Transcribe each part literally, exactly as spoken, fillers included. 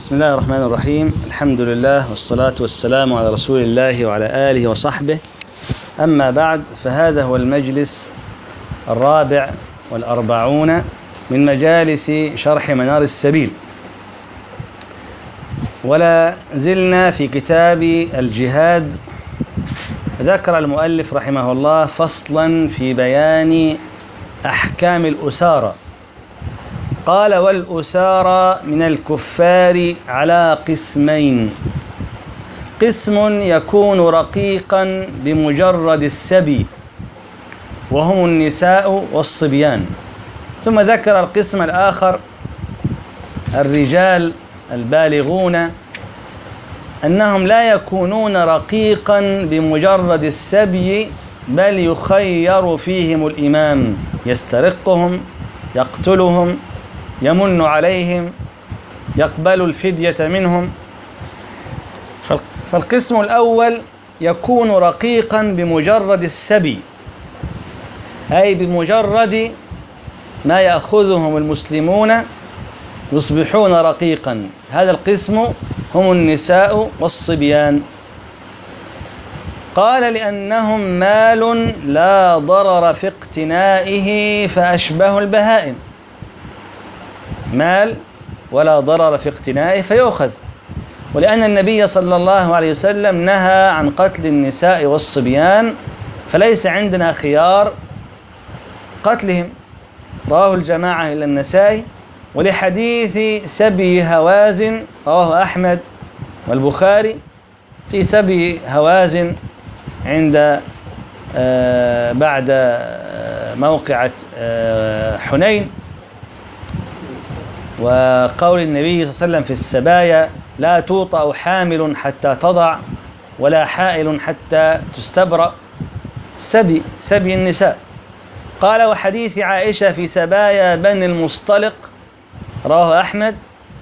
بسم الله الرحمن الرحيم. الحمد لله والصلاة والسلام على رسول الله وعلى آله وصحبه. أما بعد، فهذا هو المجلس الرابع والأربعون من مجالس شرح منار السبيل، ولا زلنا في كتاب الجهاد. ذكر المؤلف رحمه الله فصلا في بيان أحكام الأسارة. قال: والأسارى من الكفار على قسمين: قسم يكون رقيقا بمجرد السبي وهم النساء والصبيان. ثم ذكر القسم الآخر الرجال البالغون، أنهم لا يكونون رقيقا بمجرد السبي، بل يخير فيهم الإمام، يسترقهم، يقتلهم، يمن عليهم، يقبل الفدية منهم. فالقسم الأول يكون رقيقا بمجرد السبي، أي بمجرد ما يأخذهم المسلمون يصبحون رقيقا. هذا القسم هم النساء والصبيان. قال: لأنهم مال لا ضرر في اقتنائه فأشبه البهائم. مال ولا ضرر في اقتنائه فيؤخذ، ولأن النبي صلى الله عليه وسلم نهى عن قتل النساء والصبيان، فليس عندنا خيار قتلهم. رواه الجماعة إلى النسائي. ولحديث سبي هوازن رواه أحمد والبخاري في سبي هوازن عند آه بعد آه موقعة آه حنين، وقول النبي صلى الله عليه وسلم في السبايا: لا توطأ حامل حتى تضع، ولا حائل حتى تستبرأ. سبي سبي النساء. قال: وحديث عائشة في سبايا بني المصطلق رواه أحمد.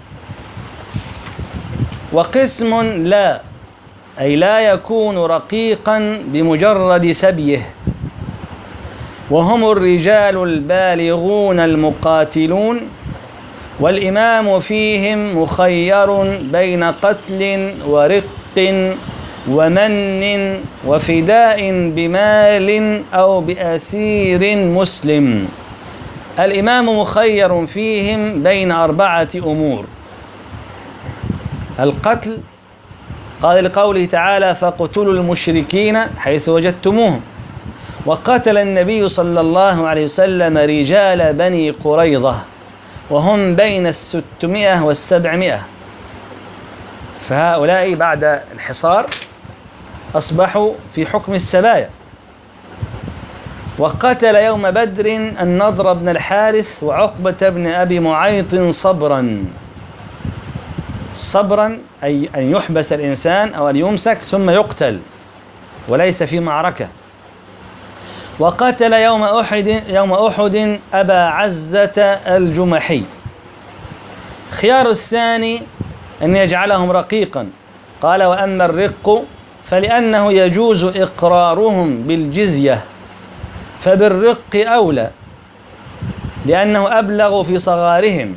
وقسم لا، أي لا يكون رقيقا بمجرد سبيه، وهم الرجال البالغون المقاتلون، والإمام فيهم مخير بين قتل ورق ومن وفداء بمال أو بأسير مسلم. الإمام مخير فيهم بين أربعة أمور: القتل، قال لقوله تعالى: فاقتلوا المشركين حيث وجدتموهم. وقتل النبي صلى الله عليه وسلم رجال بني قريظة وهم بين الستمائة والسبعمائة، فهؤلاء بعد الحصار أصبحوا في حكم السبايا. وقتل يوم بدر النضر بن الحارث وعقبة بن أبي معيط صبرا. صبرا أي أن يحبس الإنسان أو أن يمسك ثم يقتل وليس في معركة. وقتل يوم أحد يوم أحد أبا عزة الجمحي. خيار الثاني أن يجعلهم رقيقا. قال: وأما الرق فلأنه يجوز إقرارهم بالجزية، فبالرق أولى لأنه أبلغ في صغارهم.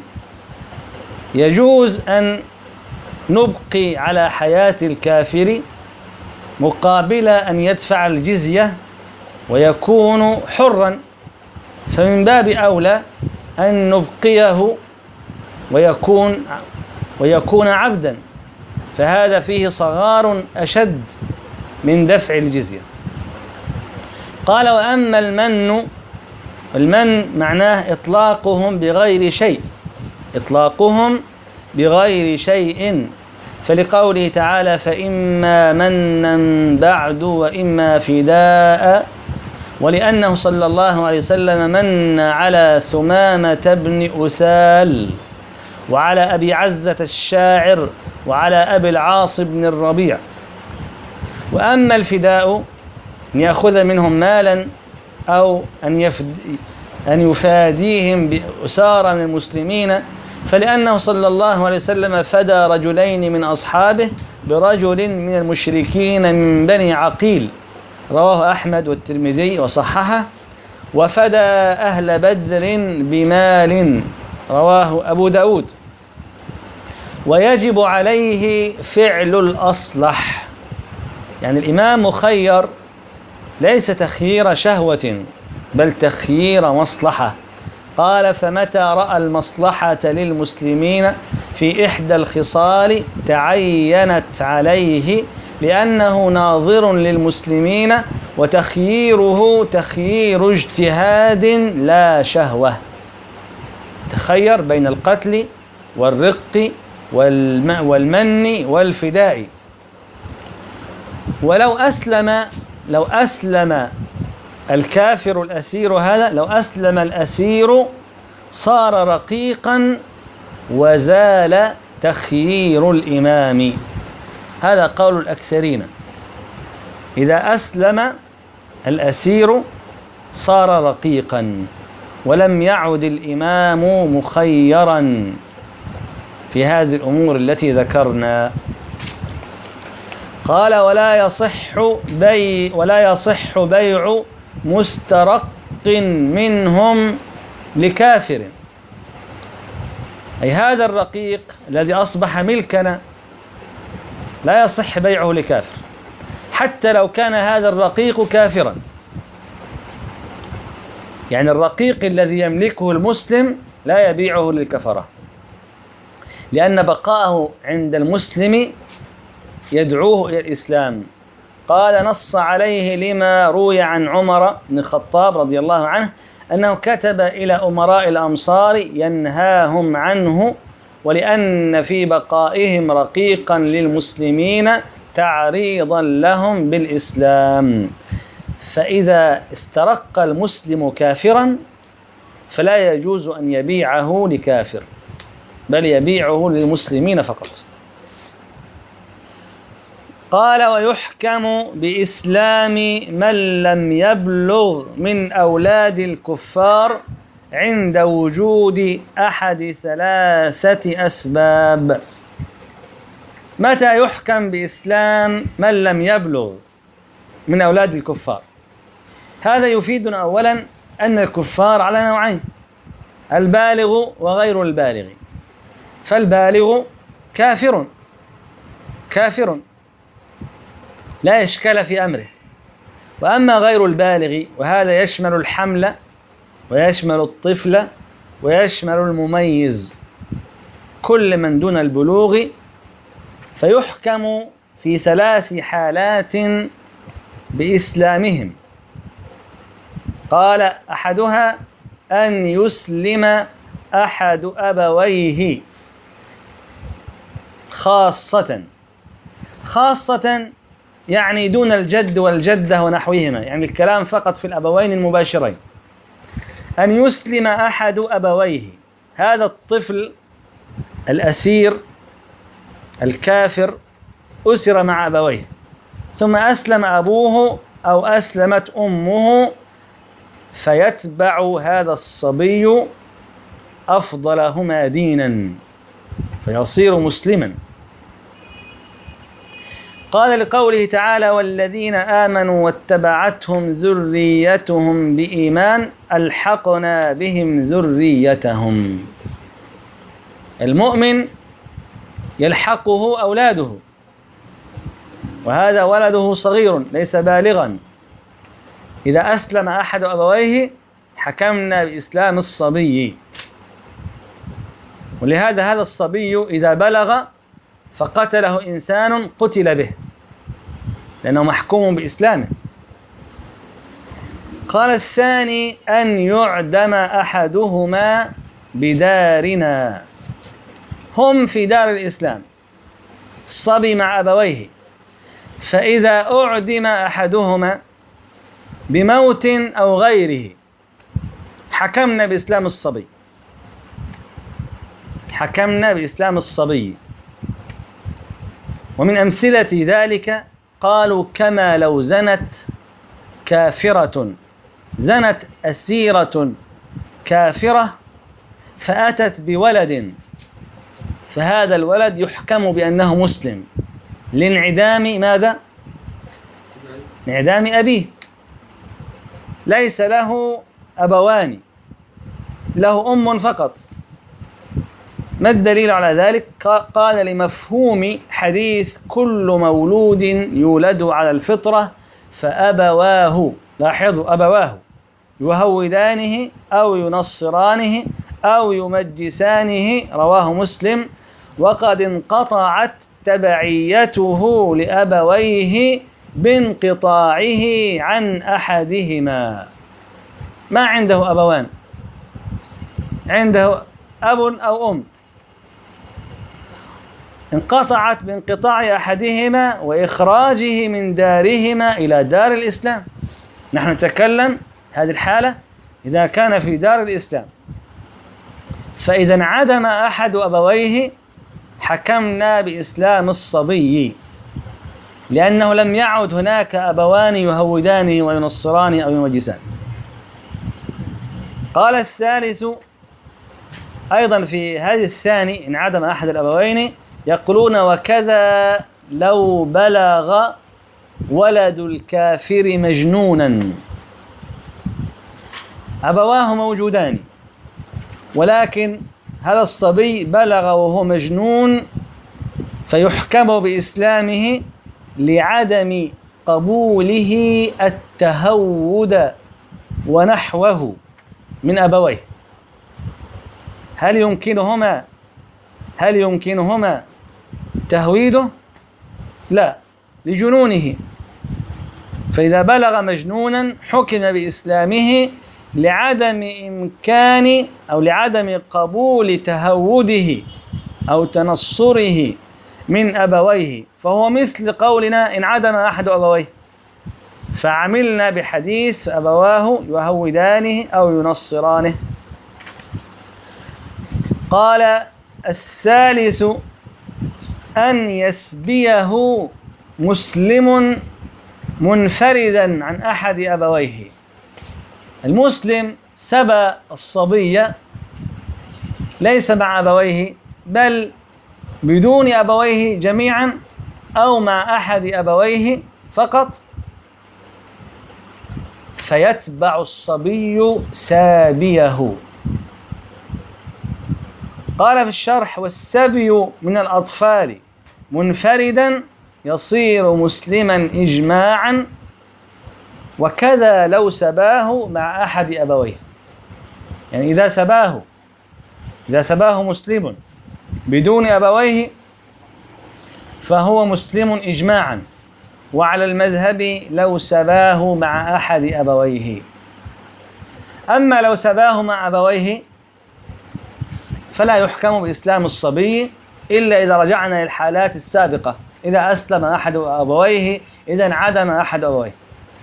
يجوز أن نبقي على حياة الكافر مقابل أن يدفع الجزية ويكون حرا، فمن باب أولى أن نبقيه ويكون ويكون عبدا، فهذا فيه صغار أشد من دفع الجزية. قال: وأما المن، المن معناه إطلاقهم بغير شيء، إطلاقهم بغير شيء، فلقوله تعالى: فإما منا بعد وإما فداء. ولأنه صلى الله عليه وسلم من على ثمامة بن أسال، وعلى أبي عزة الشاعر، وعلى أبي العاص بن الربيع. وأما الفداء أن يأخذ منهم مالا أو أن, يفد أن يفاديهم بأسارى من المسلمين، فلأنه صلى الله عليه وسلم فدى رجلين من أصحابه برجل من المشركين من بني عقيل، رواه أحمد والترمذي وصححه. وفدى أهل بدر بمال، رواه أبو داود. ويجب عليه فعل الأصلح. يعني الإمام مخير ليس تخيير شهوة بل تخيير مصلحة. قال: فمتى رأى المصلحة للمسلمين في إحدى الخصال تعينت عليه لأنه ناظر للمسلمين، وتخييره تخيير اجتهاد لا شهوة. تخير بين القتل والرق والمن والفداء. ولو أسلم لو أسلم الكافر الأسير هذا لو أسلم الأسير صار رقيقا وزال تخيير الإمام. هذا قول الأكثرين. إذا أسلم الأسير صار رقيقا ولم يعد الإمام مخيرا في هذه الأمور التي ذكرنا. قال: ولا يصح بيع ولا يصح بيع مسترق منهم لكافر. أي هذا الرقيق الذي أصبح ملكنا لا يصح بيعه لكافر حتى لو كان هذا الرقيق كافرا. يعني الرقيق الذي يملكه المسلم لا يبيعه للكفرة، لأن بقاءه عند المسلم يدعوه إلى الإسلام. قال: نص عليه لما روي عن عمر بن الخطاب رضي الله عنه أنه كتب إلى أمراء الأمصار ينهاهم عنه، ولأن في بقائهم رقيقا للمسلمين تعريضا لهم بالإسلام. فإذا استرق المسلم كافرا فلا يجوز أن يبيعه لكافر بل يبيعه للمسلمين فقط. قال: ويحكم بإسلام من لم يبلغ من أولاد الكفار عند وجود أحد ثلاثة أسباب. متى يحكم بإسلام من لم يبلغ من أولاد الكفار؟ هذا يفيدنا أولا أن الكفار على نوعين: البالغ وغير البالغ. فالبالغ كافر كافر لا إشكال في أمره، وأما غير البالغ وهذا يشمل الحمل ويشمل الطفل ويشمل المميز، كل من دون البلوغ، فيحكم في ثلاث حالات بإسلامهم. قال: أحدها أن يسلم أحد أبويه خاصة خاصة يعني دون الجد والجدة ونحوهما، يعني الكلام فقط في الأبوين المباشرين. أن يسلم أحد أبويه، هذا الطفل الأسير الكافر أسر مع أبويه ثم أسلم أبوه أو أسلمت أمه، فيتبع هذا الصبي أفضلهما دينا فيصير مسلما. قال لقوله تعالى: والذين آمنوا واتبعتهم ذريتهم بإيمان ألحقنا بهم ذريتهم. المؤمن يلحقه أولاده، وهذا ولده صغير ليس بالغا. إذا أسلم أحد أبويه حكمنا بإسلام الصبي، ولهذا هذا الصبي إذا بلغ فقتله إنسان قتل به لأنه محكوم بإسلامه. قال: الثاني أن يعدم أحدهما بدارنا. هم في دار الإسلام، الصبي مع أبويه، فإذا أعدم أحدهما بموت أو غيره حكمنا بإسلام الصبي حكمنا بإسلام الصبي. ومن أمثلة ذلك قالوا: كما لو زنت كافرة زنت أسيرة كافرة فأتت بولد، فهذا الولد يحكم بأنه مسلم لانعدام ماذا؟ انعدام أبيه، ليس له أبوان، له أم فقط. ما الدليل على ذلك؟ قال لمفهوم حديث كل مولود يولد على الفطرة فأبواه، لاحظوا أبواه، يهودانه أو ينصرانه أو يمجسانه، رواه مسلم. وقد انقطعت تبعيته لأبويه بانقطاعه عن أحدهما. ما عنده أبوان، عنده أب أو أم، انقطعت بانقطاع أحدهما وإخراجه من دارهما إلى دار الإسلام. نحن نتكلم هذه الحالة إذا كان في دار الإسلام، فإذا انعدم أحد أبويه حكمنا بإسلام الصبي، لأنه لم يعد هناك أبوان يهودانه وينصرانه أو يمجسانه. قال الثالث أيضا في هذه الثاني انعدم أحد الأبوين، يقولون وكذا لو بلغ ولد الكافر مجنونا، أبواه موجودان ولكن هذا الصبي بلغ وهو مجنون، فيحكم بإسلامه لعدم قبوله التهود ونحوه من أبويه. هل يمكنهما هل يمكنهما تهويده؟ لا، لجنونه. فإذا بلغ مجنونا حكم بإسلامه لعدم إمكان أو لعدم قبول تهوده أو تنصره من أبويه، فهو مثل قولنا انعدم أحد أبويه، فعملنا بحديث أبواه يهودانه أو ينصرانه. قال الثالث أن يسبيه مسلم منفردا عن أحد أبويه. المسلم سبى الصبي ليس مع أبويه بل بدون أبويه جميعا أو مع أحد أبويه فقط، فيتبع الصبي سابيه. قال في الشرح والسبي من الأطفال منفردا يصير مسلما إجماعا، وكذا لو سباه مع أحد أبويه. يعني إذا سباه إذا سباه مسلم بدون أبويه فهو مسلم إجماعا، وعلى المذهب لو سباه مع أحد أبويه. أما لو سباه مع أبويه فلا يحكم بإسلام الصبي إلا إذا رجعنا للحالات السابقة، إذا أسلم أحد أبويه، إذا انعدم أحد أبويه.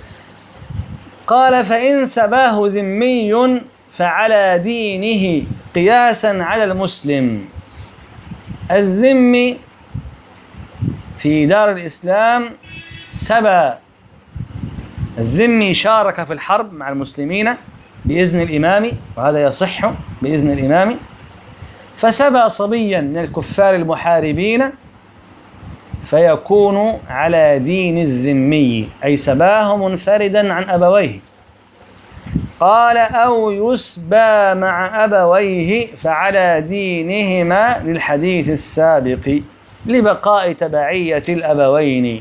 قال فإن سباه ذمي فعلى دينه قياسا على المسلم. الذمي في دار الإسلام سبى، الذمي شارك في الحرب مع المسلمين بإذن الإمام، وهذا يصح بإذن الإمام، فسبى صبيا من الكفار المحاربين فيكون على دين الذمي، أي سباه منفردا عن أبويه. قال أو يسبى مع أبويه فعلى دينهما للحديث السابق لبقاء تبعية الأبوين.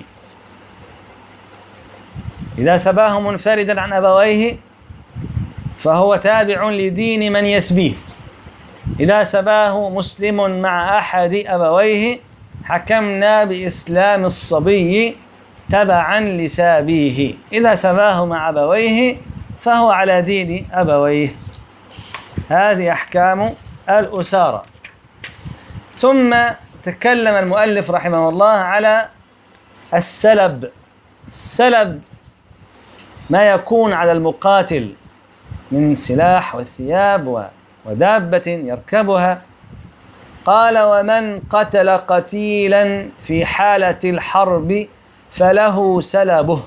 إذا سباه منفردا عن أبويه فهو تابع لدين من يسبيه. إذا سباه مسلم مع أحد أبويه حكمنا بإسلام الصبي تبعا لسابيه. إذا سباه مع أبويه فهو على دين أبويه. هذه أحكام الأسارة. ثم تكلم المؤلف رحمه الله على السلب. السلب ما يكون على المقاتل من سلاح وثياب ودابة يركبها. قال ومن قتل قتيلا في حالة الحرب فله سلبه.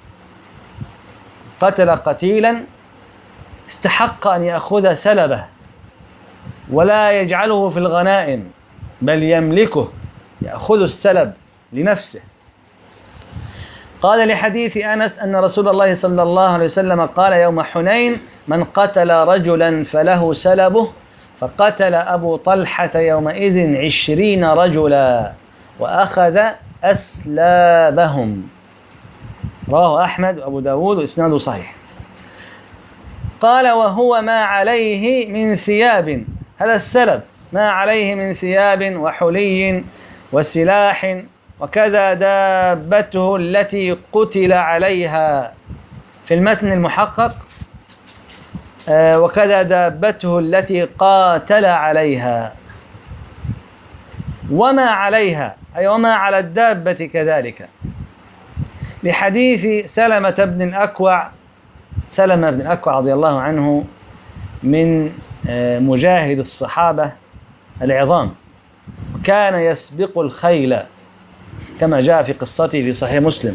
قتل قتيلا استحق أن يأخذ سلبه ولا يجعله في الغنائم بل يملكه، يأخذ السلب لنفسه. قال لحديث أنس أن رسول الله صلى الله عليه وسلم قال يوم حنين من قتل رجلا فله سلبه فقتل أبو طلحة يومئذ عشرين رجلا وأخذ أسلابهم. رواه أحمد وأبو داود وإسناده صحيح. قال وهو ما عليه من ثياب، هذا السلب ما عليه من ثياب وحلي وسلاح، وكذا دابته التي قتل عليها. في المتن المحقق آه وكذا دابته التي قاتل عليها. وما عليها أي وما على الدابة كذلك، لحديث سلمة بن الأكوع. سلمة بن الأكوع رضي الله عنه من مجاهد الصحابة العظام، كان يسبق الخيل كما جاء في قصته في صحيح مسلم.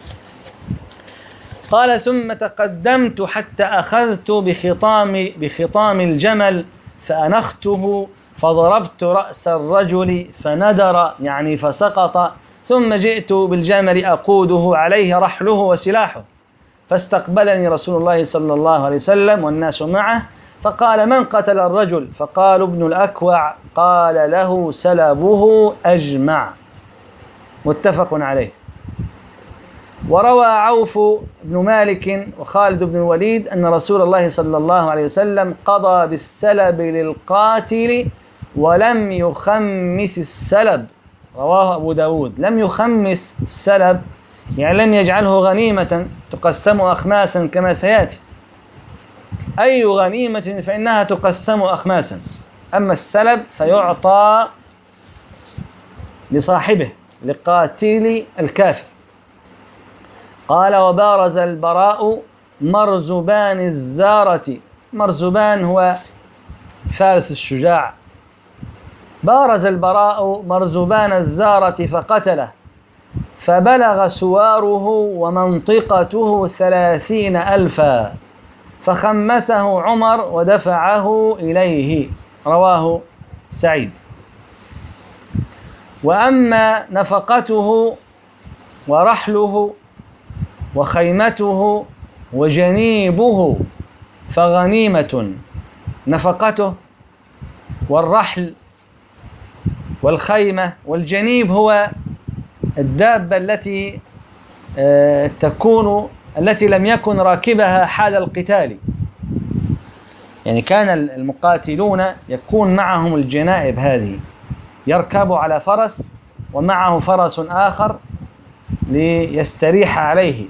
قال ثم تقدمت حتى أخذت بخطام, بخطام الجمل فأنخته فضربت رأس الرجل فندر يعني فسقط، ثم جئت بالجمل أقوده عليه رحله وسلاحه، فاستقبلني رسول الله صلى الله عليه وسلم والناس معه، فقال من قتل الرجل؟ فقال ابن الأكوع. قال له سلبه أجمع. متفق عليه. وروى عوف بن مالك وخالد بن الوليد أن رسول الله صلى الله عليه وسلم قضى بالسلب للقاتل ولم يخمس السلب. رواه أبو داود. لم يخمس السلب يعني لم يجعله غنيمة تقسم أخماسا كما سيأتي. أي غنيمة فإنها تقسم أخماسا، أما السلب فيعطى لصاحبه لقاتل الكافر. قال وبارز البراء مرزبان الزارة. مرزبان هو فارس الشجاع. بارز البراء مرزبان الزارة فقتله، فبلغ سواره ومنطقته ثلاثين ألفا، فخمسه عمر ودفعه إليه. رواه سعيد. وأما نفقته ورحله وخيمته وجنيبه فغنيمة. نفقته والرحل والخيمة والجنيب هو الدابة التي تكون التي لم يكن راكبها حال القتال، يعني كان المقاتلون يكون معهم الجنائب هذه، يركب على فرس ومعه فرس آخر ليستريح عليه.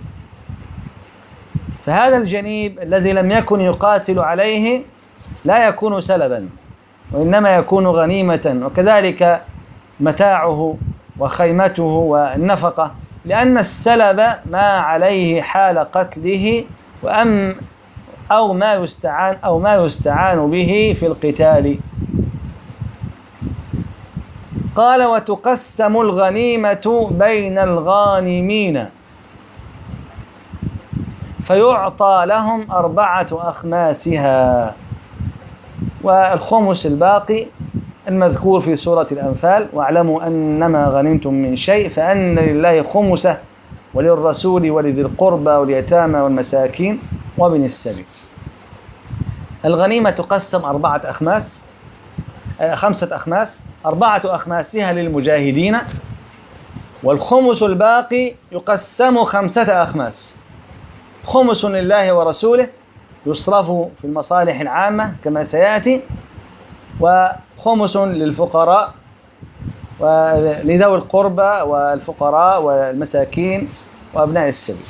فهذا الجنيب الذي لم يكن يقاتل عليه لا يكون سلبا وإنما يكون غنيمة، وكذلك متاعه وخيمته والنفقة، لأن السلب ما عليه حال قتله وأم أو ما يستعان أو ما يستعان به في القتال. قال وتقسم الغنيمة بين الغانمين فيعطى لهم أربعة أخماسها، والخمس الباقي المذكور في سورة الأنفال واعلموا أنما غنمتم من شيء فأن لله خمسه وللرسول ولذي القربى واليتامى والمساكين وابن السبيل. الغنيمة تقسم أربعة أخماس خمسة أخماس، أربعة أخماسها للمجاهدين، والخمس الباقي يقسم خمسة أخماس، خمس لله ورسوله يصرف في المصالح العامة كما سيأتي، وخمس للفقراء ولذوي القربى والفقراء والمساكين وأبناء السبيل.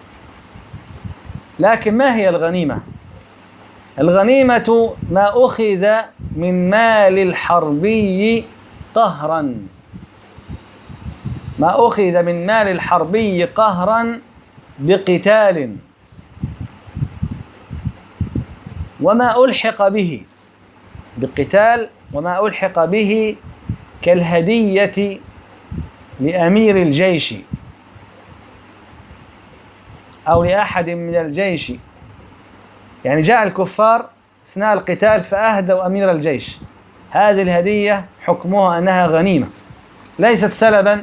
لكن ما هي الغنيمة؟ الغنيمة ما أخذ من مال الحربي قهرا، ما أخذ من مال الحربي قهرا بقتال، وما ألحق به بقتال وما ألحق به كالهدية لأمير الجيش أو لأحد من الجيش، يعني جاء الكفار أثناء القتال فأهدوا أمير الجيش، هذه الهدية حكمها أنها غنيمة ليست سلبا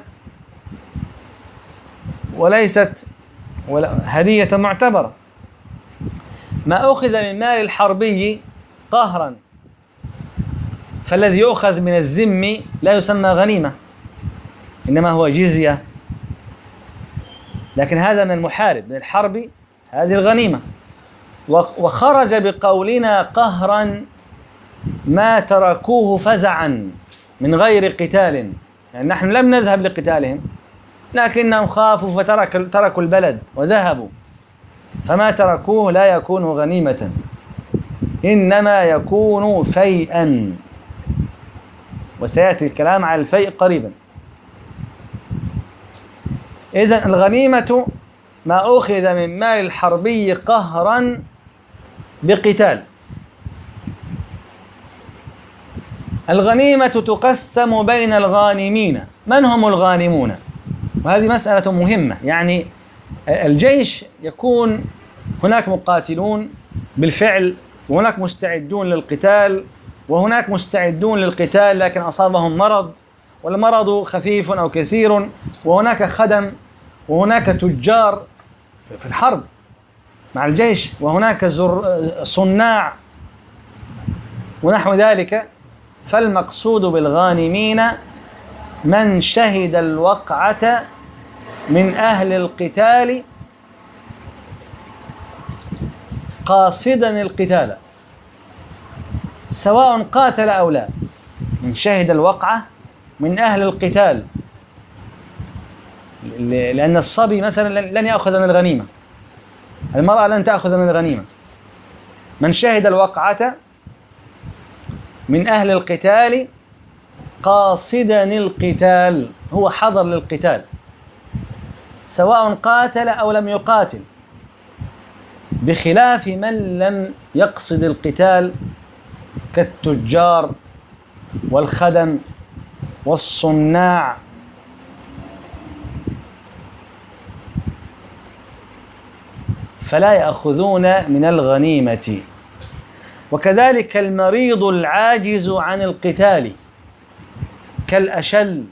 وليست هدية معتبرة. ما أخذ من مال الحربي قهرا فالذي يؤخذ من الذم لا يسمى غنيمة، إنما هو جزية، لكن هذا من المحارب، من الحرب، هذه الغنيمة. وخرج بقولنا قهرا ما تركوه فزعا من غير قتال، يعني نحن لم نذهب لقتالهم لكنهم خافوا فترك تركوا البلد وذهبوا، فما تركوه لا يكون غنيمة، إنما يكون فيئا، وسيأتي الكلام على الفيء قريبا. إذن الغنيمة ما أخذ من مال الحربي قهرا بقتال. الغنيمة تقسم بين الغانمين. من هم الغانمون؟ وهذه مسألة مهمة. يعني الجيش يكون هناك مقاتلون بالفعل، وهناك مستعدون للقتال، وهناك مستعدون للقتال لكن أصابهم مرض، والمرض خفيف أو كثير، وهناك خدم، وهناك تجار في الحرب مع الجيش، وهناك صناع ونحو ذلك. فالمقصود بالغانمين من شهد الوقعة من أهل القتال قاصدا القتال، سواء قاتل أو لا. من شهد الوقعة من أهل القتال، لأن الصبي مثلا لن يأخذ من الغنيمة، المرأة لن تأخذ من الغنيمة. من شهد الوقعة من أهل القتال قاصدا القتال، هو حضر للقتال سواء قاتل أو لم يقاتل، بخلاف من لم يقصد القتال كالتجار والخدم والصناع. فلا يأخذون من الغنيمة. وكذلك المريض العاجز عن القتال كالأشل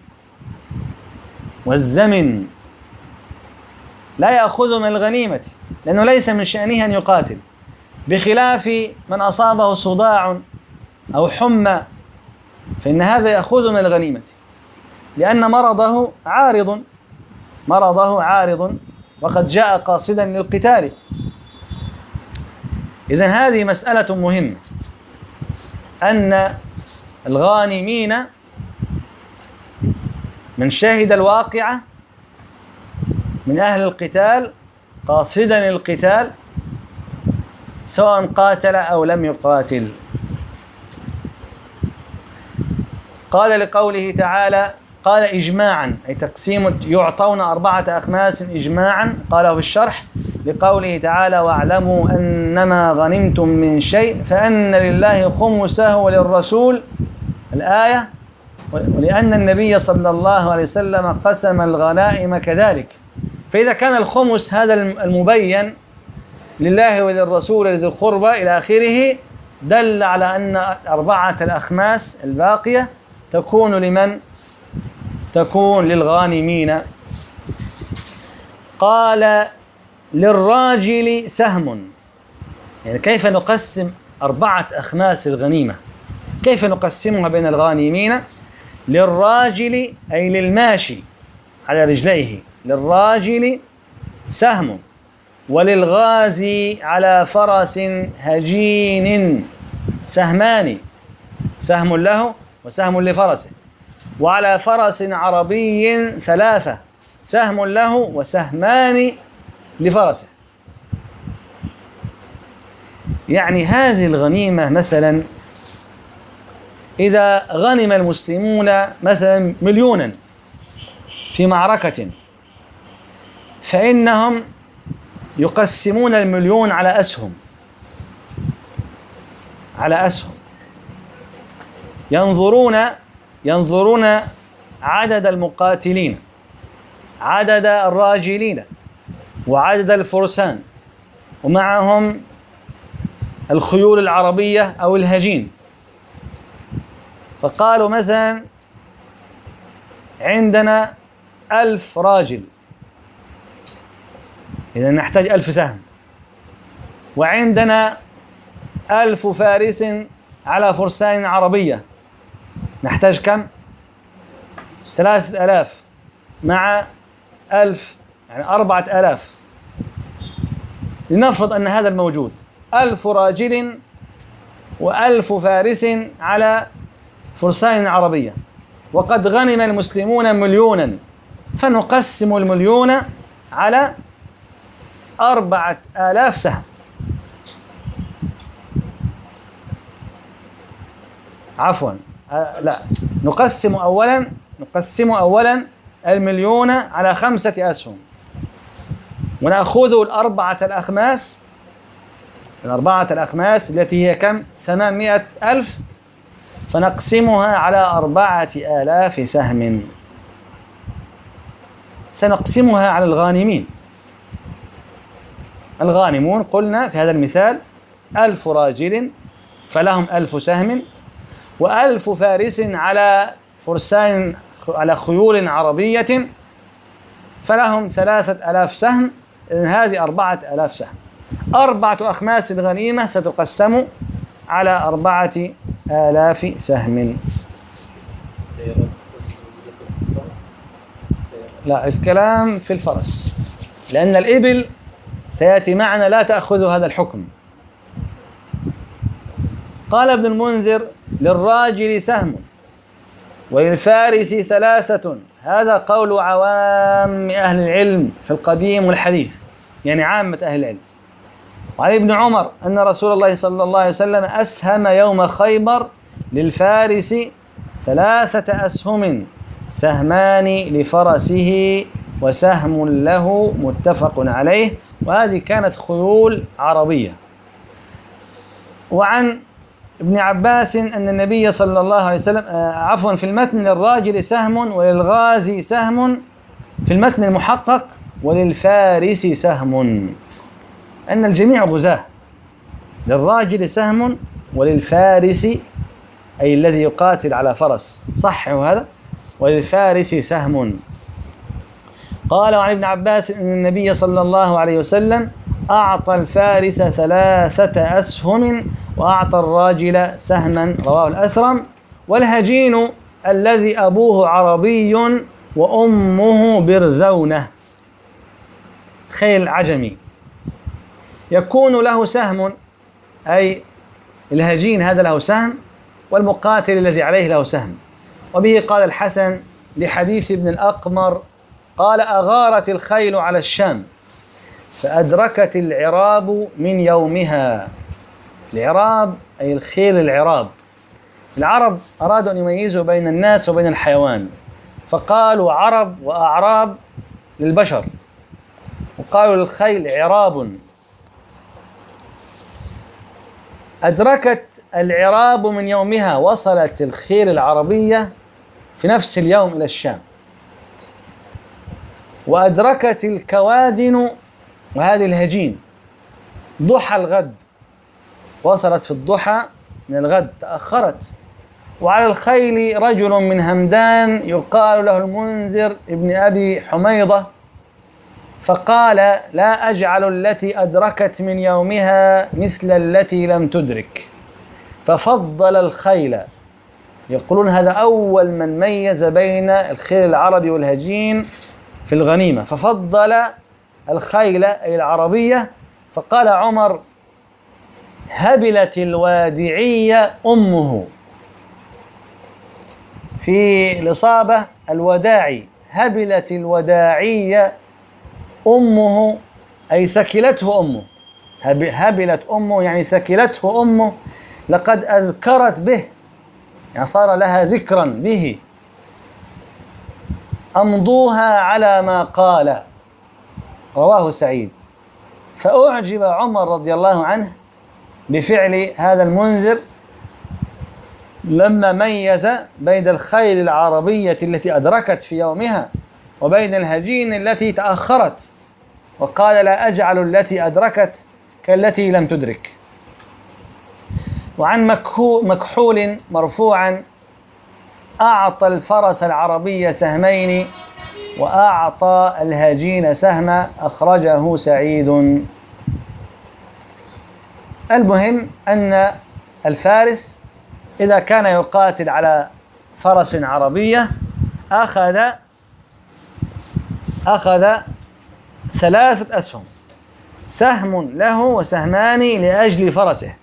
والزمن لا يأخذ من الغنيمة، لأنه ليس من شأنه أن يقاتل، بخلاف من أصابه صداع أو حمى، فإن هذا يأخذ من الغنيمة لأن مرضه عارض مرضه عارض وقد جاء قاصدا للقتال. إذن هذه مسألة مهمة، أن الغانمين من شهد الواقعة من أهل القتال قاصدا القتال سواء قاتل أو لم يقاتل. قال لقوله تعالى، قال إجماعا، أي تقسيم، يعطون أربعة أخماس إجماعا، قاله في الشرح لقوله تعالى واعلموا أنما غنمتم من شيء فأن لله خمسه وللرسول الآية، ولأن النبي صلى الله عليه وسلم قسم الغنائم كذلك. فإذا كان الخمس هذا المبين لله وللرسول ولذي القربى إلى آخره، دل على أن أربعة الأخماس الباقية تكون لمن؟ تكون للغانمين. قال للراجل سهم، يعني كيف نقسم أربعة أخماس الغنيمة؟ كيف نقسمها بين الغانمين؟ للراجل أي للماشي على رجليه، للراجل سهم، وللغازي على فرس هجين سهمان، سهم له وسهم لفرسه، وعلى فرس عربي ثلاثة، سهم له وسهمان لفرسه. يعني هذه الغنيمة مثلا إذا غنم المسلمون مثلا مليونا في معركة، فإنهم يقسمون المليون على أسهم، على أسهم ينظرون ينظرون عدد المقاتلين، عدد الراجلين، وعدد الفرسان، ومعهم الخيول العربية أو الهجين. فقالوا مثلا عندنا ألف راجل، إذا نحتاج ألف سهم، وعندنا ألف فارس على فرسان عربية، نحتاج كم؟ ثلاثة آلاف مع ألف، يعني أربعة آلاف. لنفرض أن هذا الموجود ألف راجل وألف فارس على فرسان عربية، وقد غنم المسلمون مليونا، فنقسم المليون على أربعة آلاف سهم. عفوا أه لا نقسم أولا نقسم أولا المليون على خمسة أسهم، ونأخذ الأربعة الأخماس الأربعة الأخماس التي هي كم؟ ثمانمائة ألف، فنقسمها على أربعة آلاف سهم. سنقسمها على الغانمين. الغانمون قلنا في هذا المثال ألف راجل فلهم ألف سهم، وألف فارس على فرسان على خيول عربية فلهم ثلاثة آلاف سهم. إذن هذه أربعة آلاف سهم. أربعة أخماس الغنيمة ستقسم على أربعة آلاف سهم. لا، الكلام في الفرس، لأن الإبل سيأتي معنا لا تأخذ هذا الحكم. قال ابن المنذر: للراجل سهم وللفارس ثلاثة. هذا قول عوام أهل العلم في القديم والحديث، يعني عامة أهل العلم. وعن ابن عمر أن رسول الله صلى الله عليه وسلم أسهم يوم خيبر للفارس ثلاثة أسهم، سهمان لفرسه وسهم له، متفق عليه. وهذه كانت خيول عربية. وعن ابن عباس أن النبي صلى الله عليه وسلم آه عفوا في المتن: للراجل سهم وللغازي سهم، في المتن المحقق: وللفارس سهم، أن الجميع غزاة. للراجل سهم وللفارس، أي الذي يقاتل على فرس، صحوا هذا، وللفارس سهم. قال عن ابن عباس أن النبي صلى الله عليه وسلم أعطى الفارس ثلاثة أسهم وأعطى الراجل سهما، رواه الأثرم. والهجين الذي أبوه عربي وأمه برذونة، خيل عجمي، يكون له سهم، أي الهجين هذا له سهم، والمقاتل الذي عليه له سهم. وبه قال الحسن لحديث ابن الأقمر قال: أغارت الخيل على الشام فأدركت العراب من يومها. العراب أي الخيل العراب. العرب أرادوا أن يميزوا بين الناس وبين الحيوان، فقالوا عرب وأعراب للبشر، وقالوا للخيل عراب. أدركت العراب من يومها، وصلت الخيل العربية في نفس اليوم إلى الشام. وأدركت الكوادن، وهذه الهجين، ضحى الغد، وصلت في الضحى من الغد، تأخرت. وعلى الخيل رجل من همدان يقال له المنذر ابن أبي حميضة، فقال: لا أجعل التي أدركت من يومها مثل التي لم تدرك. ففضل الخيل. يقولون هذا أول من ميز بين الخيل العربي والهجين في الغنيمة، ففضل الخيل أي العربية. فقال عمر: هبلت الوادعية أمه. في الإصابة الوداعي: هبلت الوداعية أمه، أي ثكلته أمه. هبلت أمه يعني ثكلته أمه، لقد أذكرت به، يعني صار لها ذكرا به. أمضوها على ما قال، رواه سعيد. فأعجب عمر رضي الله عنه بفعل هذا المنذر لما ميز بين الخيل العربية التي أدركت في يومها وبين الهجين التي تأخرت، وقال: لا أجعل التي أدركت كالتي لم تدرك. وعن مكحول مرفوعا: أعطى الفرس العربي سهمين وأعطى الهجين سهما، أخرجه سعيد. المهم أن الفارس إذا كان يقاتل على فرس عربية أخذ أخذ ثلاثة أسهم، سهم له وسهمان لأجل فرسه،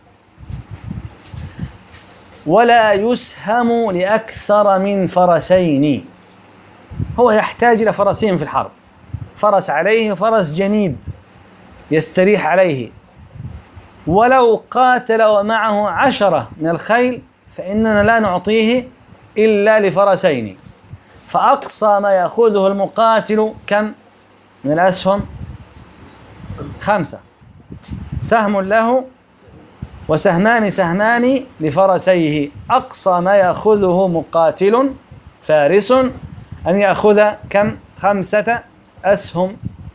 ولا يسهم لأكثر من فرسين. هو يحتاج إلى فرسين في الحرب، فرس عليه وفرس جنيب يستريح عليه. ولو قاتل ومعه عشرة من الخيل فإننا لا نعطيه إلا لفرسين. فأقصى ما يأخذه المقاتل كم من الأسهم؟ خمسة، سهم له وسهمان سهمان لفرسيه. أقصى ما يأخذه مقاتل فارس أن يأخذ كم؟ خمسة أسهم.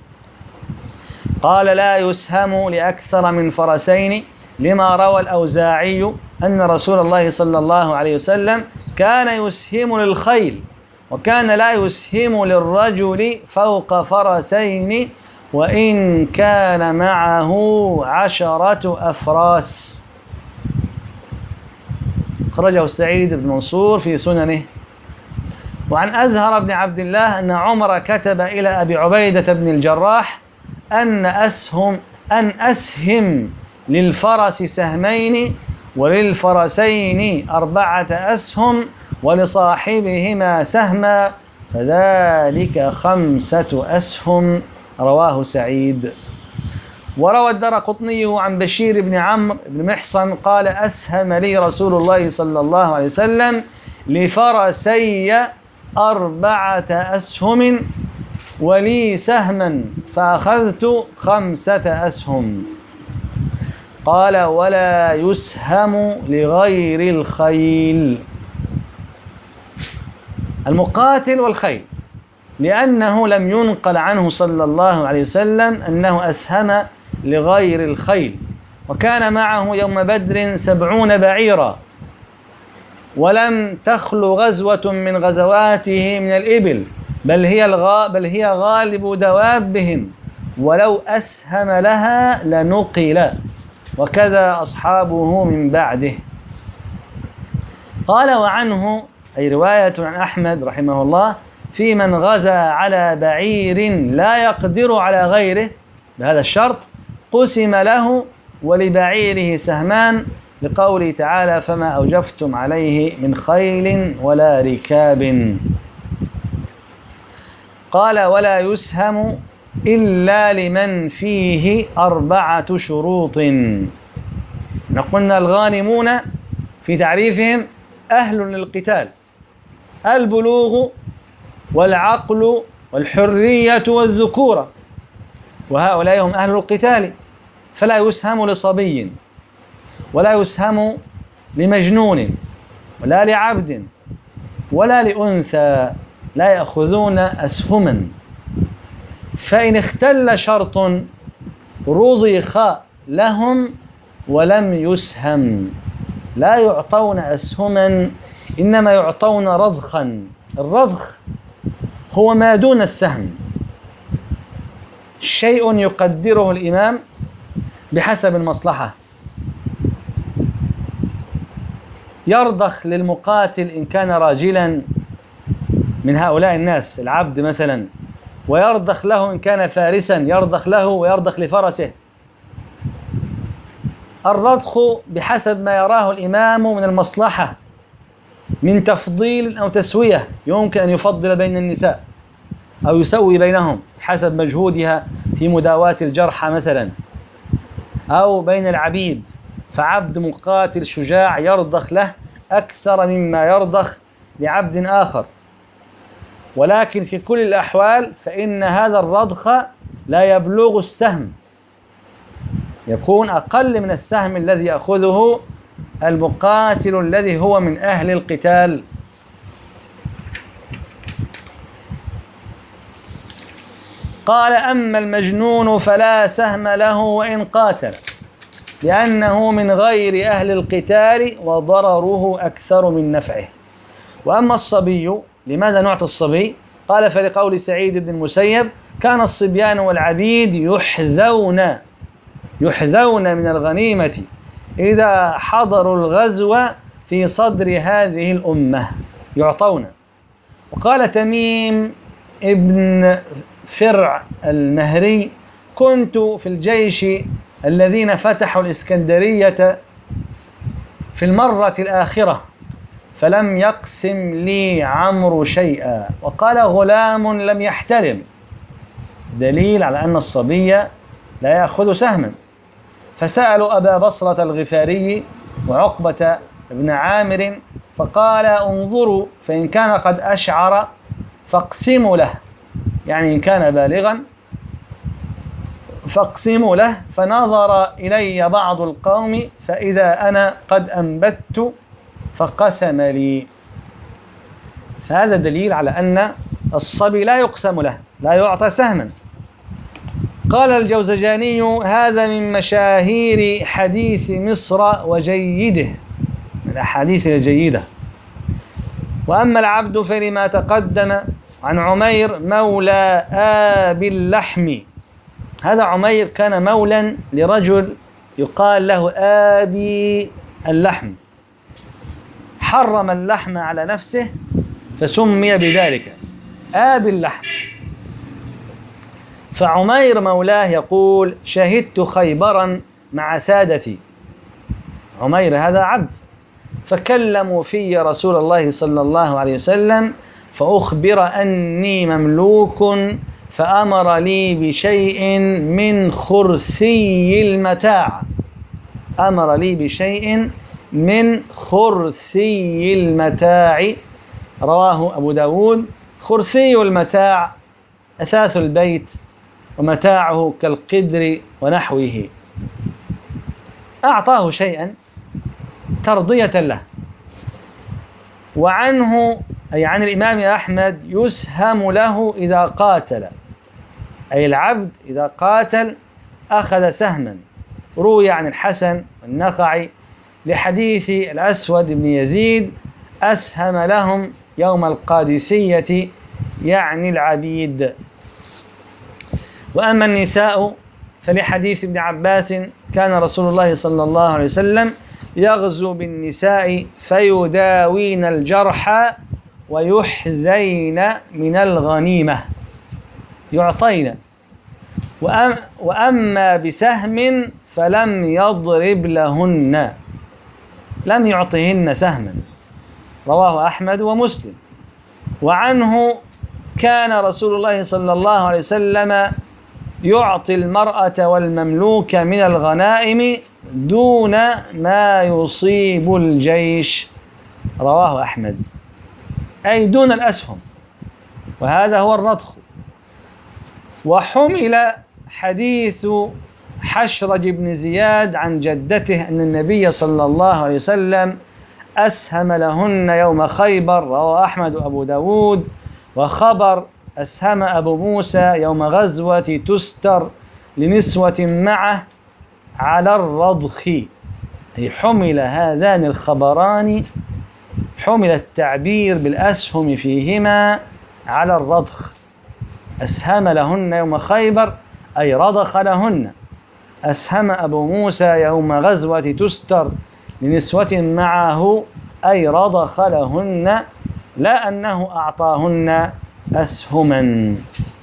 قال لا يسهم لأكثر من فرسين، لما روى الأوزاعي أن رسول الله صلى الله عليه وسلم كان يسهم للخيل، وكان لا يسهم للرجل فوق فرسين وإن كان معه عشرة أفراس. خرجه سعيد بن منصور في سننه. وعن أزهر بن عبد الله أن عمر كتب إلى أبي عبيدة بن الجراح أن أسهم أن أسهم للفرس سهمين وللفرسين أربعة أسهم ولصاحبهما سهما، فذلك خمسة أسهم. رواه سعيد. وروى الدرقطني عن بشير بن عمرو بن محصن قال أسهم لي رسول الله صلى الله عليه وسلم لفرسي أربعة أسهم ولي سهما فأخذت خمسة أسهم. قال ولا يسهم لغير الخيل، المقاتل والخيل، لأنه لم ينقل عنه صلى الله عليه وسلم أنه أسهم لغير الخيل. وكان معه يوم بدر سبعون بعيرا، ولم تخلو غزوة من غزواته من الإبل، بل هي, الغا بل هي غالب دوابهم، ولو أسهم لها لنقل، وكذا أصحابه من بعده. قال وعنه أي رواية عن أحمد رحمه الله في من غزا على بعير لا يقدر على غيره بهذا الشرط قسم له ولبعيره سهمان، لقوله تعالى فما أوجفتم عليه من خيل ولا ركاب. قال ولا يسهم إلا لمن فيه أربعة شروط. نقولنا الغانمون في تعريفهم أهل للقتال، البلوغ والعقل والحرية والذكورة، وهؤلاء هم أهل القتال. فلا يسهم لصبي ولا يسهم لمجنون ولا لعبد ولا لأنثى، لا يأخذون أسهما. فإن اختل شرط رضخ لهم ولم يسهم، لا يعطون أسهما إنما يعطون رضخا. الرضخ هو ما دون السهم، شيء يقدره الإمام بحسب المصلحة. يرضخ للمقاتل إن كان راجلا من هؤلاء الناس، العبد مثلا، ويرضخ له إن كان فارسا، يرضخ له ويرضخ لفرسه. الرضخ بحسب ما يراه الإمام من المصلحة من تفضيل أو تسوية، يمكن أن يفضل بين النساء أو يسوي بينهم حسب مجهودها في مداواة الجرحى مثلا، أو بين العبيد، فعبد مقاتل شجاع يرضخ له أكثر مما يرضخ لعبد آخر. ولكن في كل الأحوال فإن هذا الرضخ لا يبلغ السهم، يكون أقل من السهم الذي يأخذه المقاتل الذي هو من أهل القتال. قال أما المجنون فلا سهم له وإن قاتل، لأنه من غير أهل القتال وضرره أكثر من نفعه. وأما الصبي، لماذا نعطي الصبي؟ قال فلقول سعيد بن المسيب كان الصبيان والعبيد يحذون يحذون من الغنيمة إذا حضروا الغزو في صدر هذه الأمة. يعطون. وقال تميم ابن فرع المهري: كنت في الجيش الذين فتحوا الإسكندرية في المرة الآخرة فلم يقسم لي عمرو شيئا. وقال غلام لم يحتلم، دليل على أن الصبي لا يأخذ سهما. فسألوا أبا بصرة الغفاري وعقبة بن عامر فقال: انظروا فإن كان قد أشعر فاقسموا له، يعني إن كان بالغا فاقسموا له. فنظر إلي بعض القوم فإذا أنا قد أنبت فقسم لي. فهذا دليل على أن الصبي لا يقسم له، لا يعطى سهما. قال الجوزجاني: هذا من مشاهير حديث مصر وجيده، من الأحاديث الجيدة. وأما العبد فلما تقدم عن عمير مولى آبي اللحم. هذا عمير كان مولا لرجل يقال له آبي اللحم، حرم اللحم على نفسه فسمي بذلك آبي اللحم. فعمير مولاه يقول: شهدت خيبرا مع سادتي. عمير هذا عبد، فكلموا في رسول الله صلى الله عليه وسلم فأخبر أني مملوك، فأمر لي بشيء من خرثي المتاع. أمر لي بشيء من خرثي المتاع، رواه أبو داود. خرثي المتاع أثاث البيت ومتاعه كالقدر ونحوه. أعطاه شيئا ترضية له. وعنه أي عن الإمام أحمد: يسهم له إذا قاتل، أي العبد إذا قاتل أخذ سهما. روي عن الحسن والنخعي لحديث الأسود بن يزيد: أسهم لهم يوم القادسية، يعني العبيد. وأما النساء فلحديث ابن عباس: كان رسول الله صلى الله عليه وسلم يغزو بالنساء فيداوين الجرحى ويحذين من الغنيمة، يعطين. وأما بسهم فلم يضرب لهن، لم يعطيهن سهما. رواه أحمد ومسلم. وعنه: كان رسول الله صلى الله عليه وسلم يعطي المرأة والمملوك من الغنائم دون ما يصيب الجيش. رواه أحمد، أي دون الأسهم، وهذا هو الرضخ. وحمل حديث حشرج بن زياد عن جدته أن النبي صلى الله عليه وسلم أسهم لهن يوم خيبر، رواه أحمد وأبو داود. وخبر أسهم أبو موسى يوم غزوة تستر لنسوة معه على الرضخ، أي حمل هذان الخبران، حمل التعبير بالأسهم فيهما على الرضخ. أسهم لهن يوم خيبر أي رضخ لهن. أسهم أبو موسى يوم غزوة تستر لنسوة معه أي رضخ لهن، لا أنه أعطاهن أسهما.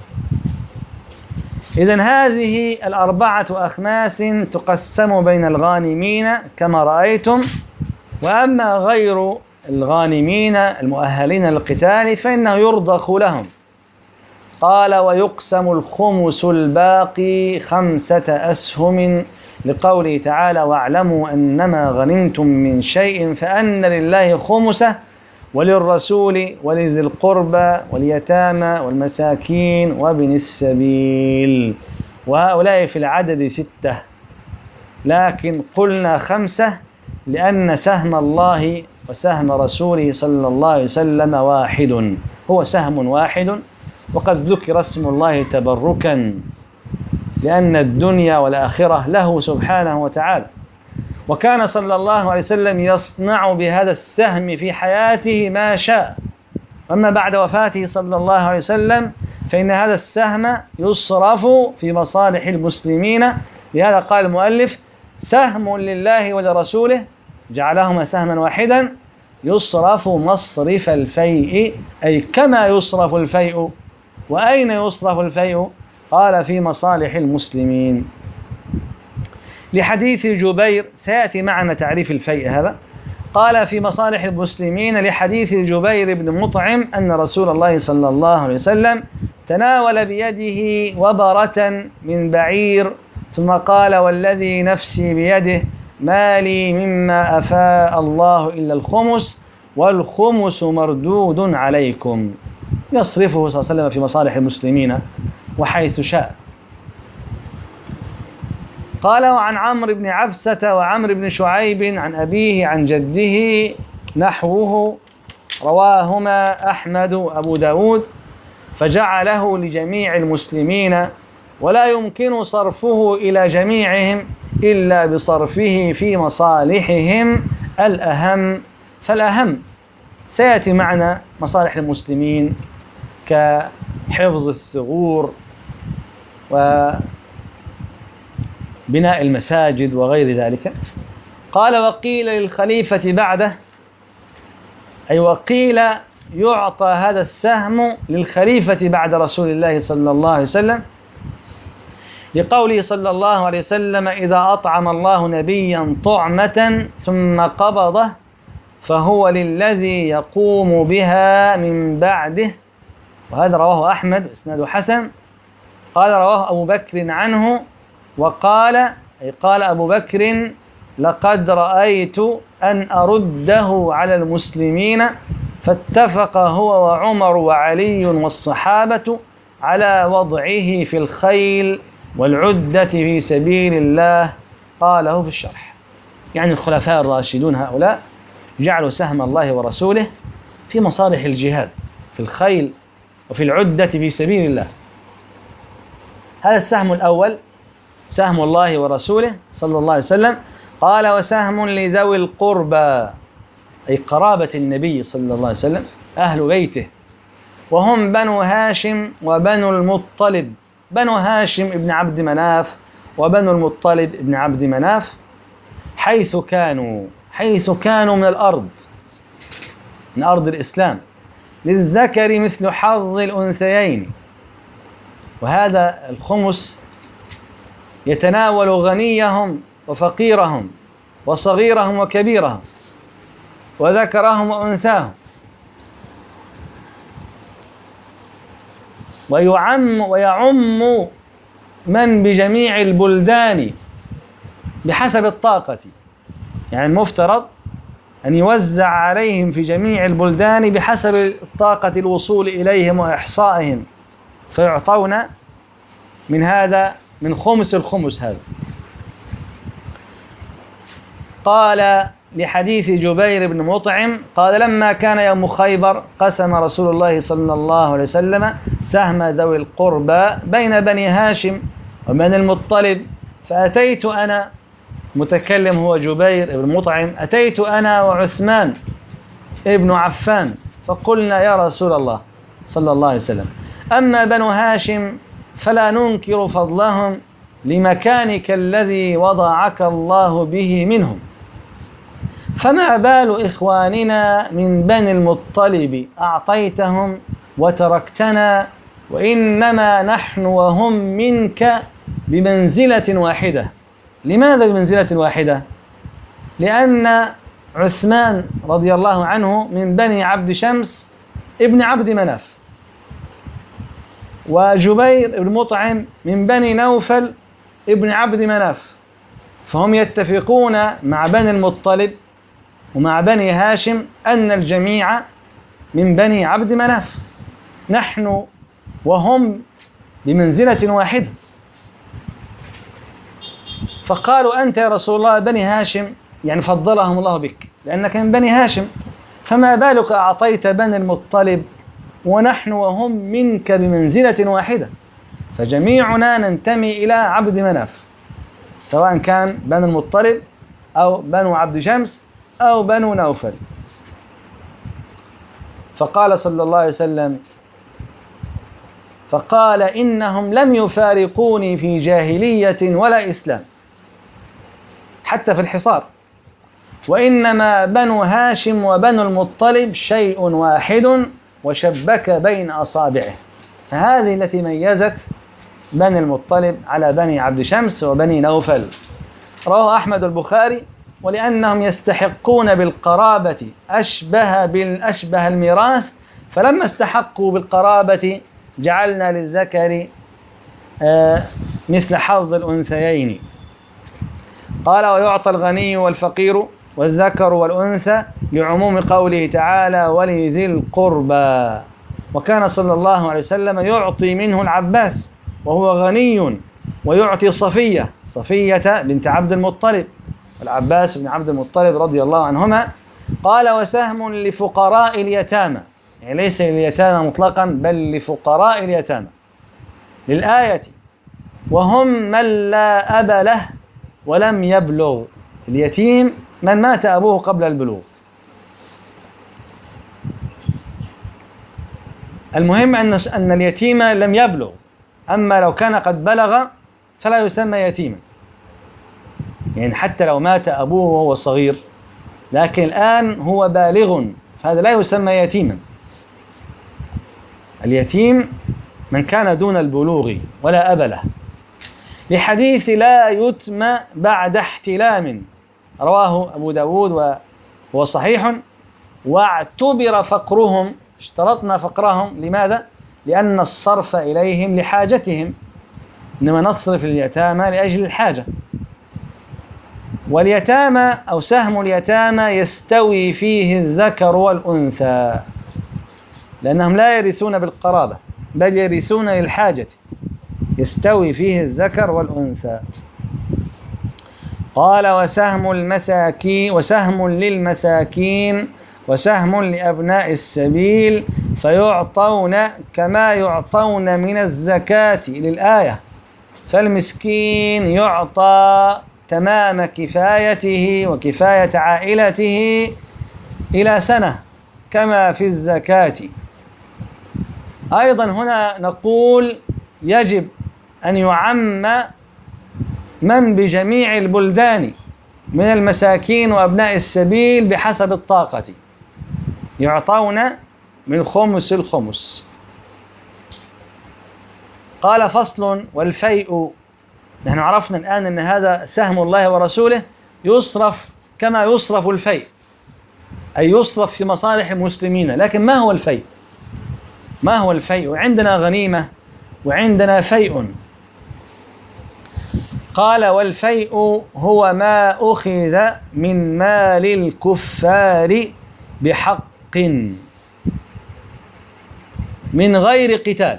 إذن هذه الأربعة أخماس تقسم بين الغانمين كما رأيتم. وأما غير الغانمين المؤهلين للقتال فإنه يرضخ لهم. قال: ويقسم الخمس الباقي خمسة أسهم، لقوله تعالى: واعلموا أنما غنمتم من شيء فأن لله خمسه وللرسول ولذي القربى واليتامى والمساكين وابن السبيل. وهؤلاء في العدد ستة، لكن قلنا خمسة لأن سهم الله وسهم رسوله صلى الله عليه وسلم واحد، هو سهم واحد. وقد ذكر اسم الله تبركا لأن الدنيا والآخرة له سبحانه وتعالى. وكان صلى الله عليه وسلم يصنع بهذا السهم في حياته ما شاء. أما بعد وفاته صلى الله عليه وسلم فإن هذا السهم يصرف في مصالح المسلمين. لهذا قال المؤلف: سهم لله ولرسوله، جعلهما سهما واحدا، يصرف مصرف الفيء، أي كما يصرف الفيء. وأين يصرف الفيء؟ قال في مصالح المسلمين. لحديث جبير، سيأتي معنا تعريف الفيء هذا. قال في مصالح المسلمين لحديث جبير بن مطعم أن رسول الله صلى الله عليه وسلم تناول بيده وبرة من بعير ثم قال والذي نفسي بيده ما لي مما أفاء الله إلا الخمس والخمس مردود عليكم. يصرفه صلى الله عليه وسلم في مصالح المسلمين وحيث شاء. قال وعن عمرو بن عبسة وعمرو بن شعيب عن أبيه عن جده نحوه رواهما أحمد وأبو داود فجعله لجميع المسلمين، ولا يمكن صرفه إلى جميعهم إلا بصرفه في مصالحهم الأهم. فالأهم سيأتي معنا مصالح المسلمين كحفظ الثغور وبناء المساجد وغير ذلك. قال وقيل للخليفة بعده، أي وقيل يعطى هذا السهم للخليفة بعد رسول الله صلى الله عليه وسلم، لقوله صلى الله عليه وسلم إذا أطعم الله نبيا طعمة ثم قبضه فهو للذي يقوم بها من بعده. وهذا رواه أحمد إسناده حسن. قال رواه أبو بكر عنه وقال، أي قال أبو بكر لقد رأيت أن أرده على المسلمين، فاتفق هو وعمر وعلي والصحابة على وضعه في الخيل والعدة في سبيل الله. قاله في الشرح. يعني الخلفاء الراشدون هؤلاء جعلوا سهم الله ورسوله في مصالح الجهاد في الخيل وفي العدة في سبيل الله. هذا السهم الأول سهم الله ورسوله صلى الله عليه وسلم. قال وسهم لذوي القربى، أي قرابة النبي صلى الله عليه وسلم أهل بيته، وهم بنو هاشم وبنو المطلب. بنو هاشم ابن عبد مناف وبنو المطلب ابن عبد مناف، حيث كانوا حيث كانوا من الأرض من أرض الإسلام، للذكر مثل حظ الأنثيين. وهذا الخمس يتناول غنيهم وفقيرهم وصغيرهم وكبيرهم وذكرهم وأنثاهم، ويعم ويعم من بجميع البلدان بحسب الطاقة. يعني المفترض أن يوزع عليهم في جميع البلدان بحسب الطاقة الوصول إليهم وإحصائهم، فيعطون من هذا من خمس الخمس هذا. قال لحديث جبير بن مطعم قال لما كان يوم خيبر قسم رسول الله صلى الله عليه وسلم سهم ذوي القربى بين بني هاشم وبني المطلب، فأتيت أنا، متكلم هو جبير بن مطعم، أتيت أنا وعثمان ابن عفان فقلنا يا رسول الله صلى الله عليه وسلم أما بنو هاشم فلا ننكر فضلهم لمكانك الذي وضعك الله به منهم، فما بال إخواننا من بني المطلب أعطيتهم وتركتنا، وإنما نحن وهم منك بمنزلة واحدة. لماذا بمنزلة واحدة؟ لأن عثمان رضي الله عنه من بني عبد شمس ابن عبد مناف، وجبير بن مطعم من بني نوفل ابن عبد مناف، فهم يتفقون مع بني المطلب ومع بني هاشم أن الجميع من بني عبد مناف، نحن وهم بمنزلة واحدة. فقالوا أنت يا رسول الله بني هاشم، يعني فضلهم الله بك لأنك من بني هاشم، فما بالك أعطيت بني المطلب ونحن وهم منك بمنزلة واحدة، فجميعنا ننتمي إلى عبد مناف، سواء كان بني المطلب أو بنو عبد شمس أو بنو نوفل. فقال صلى الله عليه وسلم فقال إنهم لم يفارقوني في جاهلية ولا إسلام، حتى في الحصار، وإنما بنو هاشم وبنو المطلب شيء واحد وشبك بين أصابعه. فهذه التي ميزت بني المطلب على بني عبد شمس وبني نوفل. رواه أحمد البخاري: ولأنهم يستحقون بالقرابة أشبه بالأشبه الميراث، فلما استحقوا بالقرابة جعلنا للذكر آه مثل حظ الأنثيين. قال: ويعطى الغني والفقير والذكر والأنثى لعموم قوله تعالى: ولذي القربى. وكان صلى الله عليه وسلم يعطي منه العباس وهو غني، ويعطي صفية صفية بنت عبد المطلب، العباس بن عبد المطلب رضي الله عنهما. قال: وسهم لفقراء اليتامى، يعني ليس لليتامى مطلقا بل لفقراء اليتامى، للآية: وهم من لا أب له ولم يبلغ. اليتيم من مات أبوه قبل البلوغ. المهم أن أن اليتيم لم يبلغ، أما لو كان قد بلغ فلا يسمى يتيما، يعني حتى لو مات أبوه وهو صغير لكن الآن هو بالغ فهذا لا يسمى يتيما. اليتيم من كان دون البلوغ ولا أب له، لحديث لا يتم بعد احتلام، رواه أبو داود وهو صحيح. واعتبر فقرهم، اشترطنا فقرهم، لماذا؟ لأن الصرف إليهم لحاجتهم، إنما نصرف اليتامى لأجل الحاجة. واليتامى أو سهم اليتامى يستوي فيه الذكر والأنثى، لأنهم لا يرثون بالقرابة بل يرثون للحاجة، يستوي فيه الذكر والأنثى. قال: وسهم المساكين وسهم للمساكين وسهم لأبناء السبيل فيعطون كما يعطون من الزكاة، للآية: فالمسكين يعطى تمام كفايته وكفاية عائلته إلى سنة كما في الزكاة. أيضا هنا نقول يجب أن يعم من بجميع البلدان من المساكين وأبناء السبيل بحسب الطاقة، يعطون من خمس الخمس. قال: فصل: والفيء. نحن عرفنا الآن أن هذا سهم الله ورسوله يصرف كما يصرف الفيء، أي يصرف في مصالح المسلمين. لكن ما هو الفيء؟ ما هو الفيء؟ عندنا غنيمة وعندنا فيء. قال: والفيء هو ما أخذ من مال الكفار بحق من غير قتال.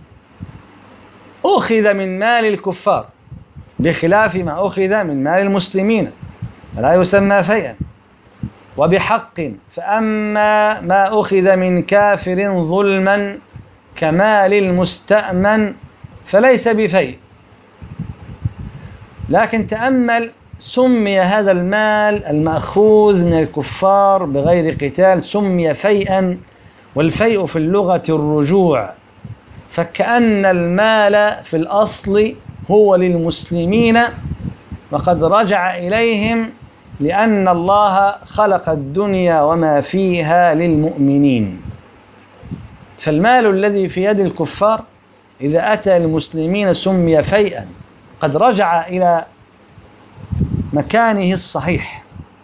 أخذ من مال الكفار بخلاف ما أخذ من مال المسلمين فلا يسمى فيئا. وبحق: فأما ما أخذ من كافر ظلما كمال المستأمن فليس بفيء. لكن تأمل، سمي هذا المال المأخوذ من الكفار بغير قتال سمي فيئا، والفيء في اللغة الرجوع، فكأن المال في الأصل هو للمسلمين وقد رجع إليهم، لأن الله خلق الدنيا وما فيها للمؤمنين. فالمال الذي في يد الكفار إذا أتى المسلمين سمي فيئا، قد رجع إلى مكانه الصحيح.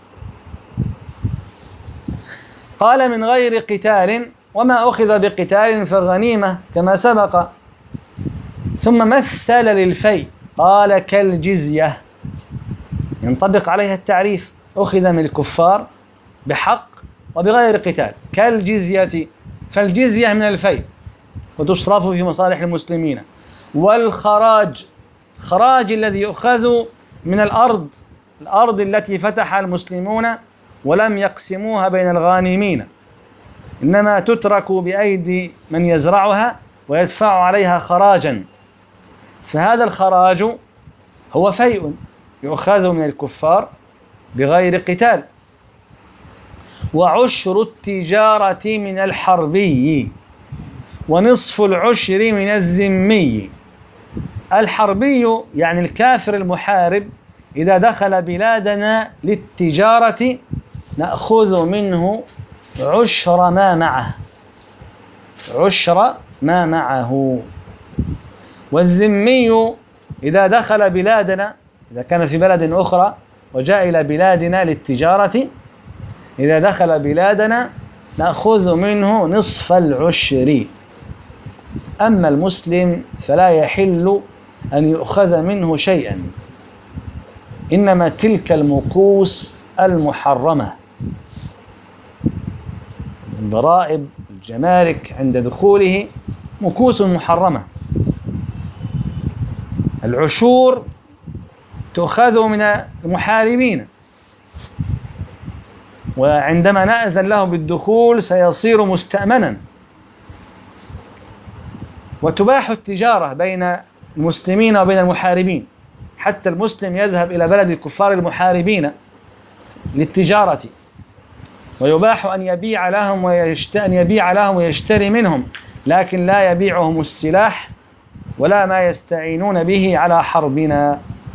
قال: من غير قتال، وما أخذ بقتال فالغنيمة كما سبق. ثم مثل للفيء قال: كالجزية، ينطبق عليها التعريف: أخذ من الكفار بحق وبغير قتال، كالجزية، فالجزية من الفيء وتصرف في مصالح المسلمين. والخراج، خراج الذي يؤخذ من الأرض، الأرض التي فتح المسلمون ولم يقسموها بين الغانمين، إنما تترك بأيدي من يزرعها ويدفع عليها خراجا، فهذا الخراج هو فيء يؤخذ من الكفار بغير قتال. وعشر التجارة من الحربي ونصف العشر من الذمي. الحربي يعني الكافر المحارب إذا دخل بلادنا للتجارة نأخذ منه عشر ما معه، عشر ما معه. والذمي إذا دخل بلادنا، إذا كان في بلد أخرى وجاء إلى بلادنا للتجارة، إذا دخل بلادنا نأخذ منه نصف العشر. أما المسلم فلا يحل أن يؤخذ منه شيئا، إنما تلك المكوس المحرمة، الضرائب الجمارك عند دخوله مكوس محرمة. العشور تؤخذ من المحاربين، وعندما نأذن له بالدخول سيصير مستأمنا. وتباح التجارة بين المسلمين وبين المحاربين، حتى المسلم يذهب إلى بلد الكفار المحاربين للتجارة، ويباح أن يبيع لهم ويشتري يبيع لهم ويشتري منهم، لكن لا يبيعهم السلاح ولا ما يستعينون به على حربنا.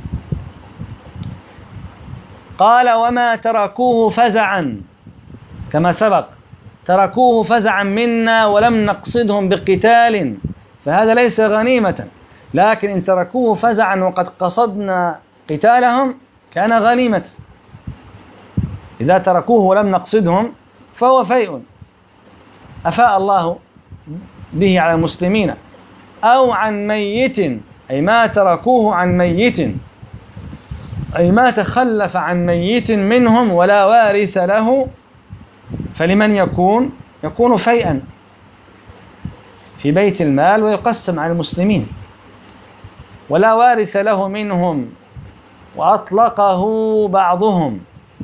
قال: وما تركوه فزعا، كما سبق، تركوه فزعا منا ولم نقصدهم بقتال، فهذا ليس غنيمة. لكن إن تركوه فزعا وقد قصدنا قتالهم كان غنيمة. إذا تركوه ولم نقصدهم فهو فيء أفاء الله به على المسلمين، أو عن ميت، أي ما تركوه عن ميت، أي ما تخلف عن ميت منهم ولا وارث له، فلمن يكون؟ يكون فيئا في بيت المال ويقسم على المسلمين. ولا وارث له منهم وأطلقه بعضهم،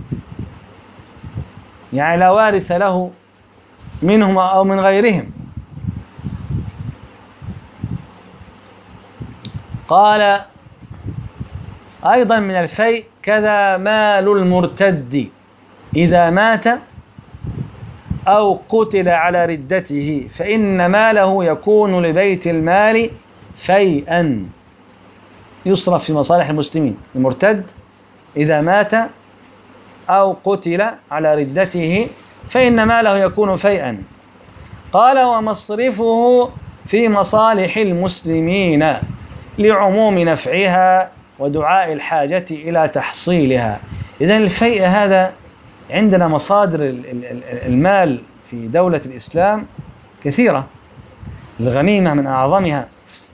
يعني لا وارث له منهم أو من غيرهم. قال أيضا من الفيء: كذا مال المرتد إذا مات أو قتل على ردته، فإن ماله يكون لبيت المال فيئا يصرف في مصالح المسلمين. المرتد إذا مات أو قتل على ردته فإن ماله يكون فيئا. قال: ومصرفه في مصالح المسلمين لعموم نفعها ودعاء الحاجة إلى تحصيلها. إذن الفيء هذا عندنا مصادر المال في دولة الإسلام كثيرة، الغنيمة من أعظمها،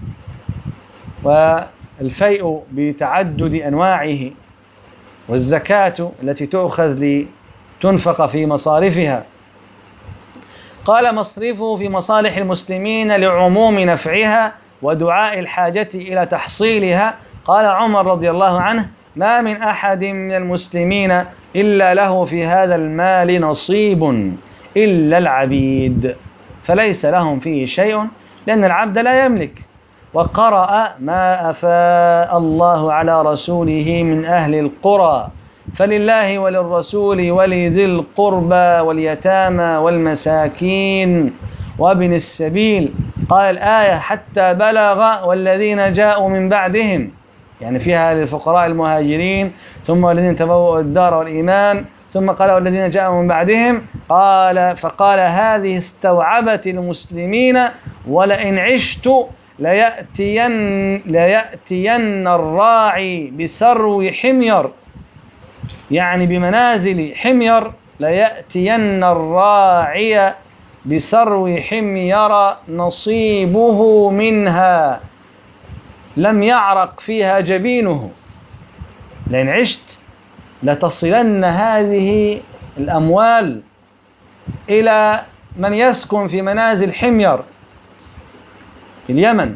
والفيء بتعدد أنواعه، والزكاة التي تؤخذ لتنفق في مصارفها. قال: مصرفه في مصالح المسلمين لعموم نفعها ودعاء الحاجة إلى تحصيلها. قال عمر رضي الله عنه: ما من أحد من المسلمين إلا له في هذا المال نصيب إلا العبيد، فليس لهم فيه شيء لأن العبد لا يملك. وقرأ: ما أفاء الله على رسوله من أهل القرى فلله وللرسول ولذي القربى واليتامى والمساكين وابن السبيل. قال الآية: حتى بلغ والذين جاءوا من بعدهم، يعني فيها للفقراء المهاجرين، ثم والذين تبوأوا الدار والإيمان، ثم قال والذين جاءوا من بعدهم. قال فقال: هذه استوعبت المسلمين، ولئن عشت ليأتين, ليأتين الراعي بسرو حمير، يعني بمنازل حمير، ليأتين الراعي بسرو حمير نصيبه منها لم يعرق فيها جبينه. لئن عشت لتصلن هذه الأموال إلى من يسكن في منازل حمير في اليمن،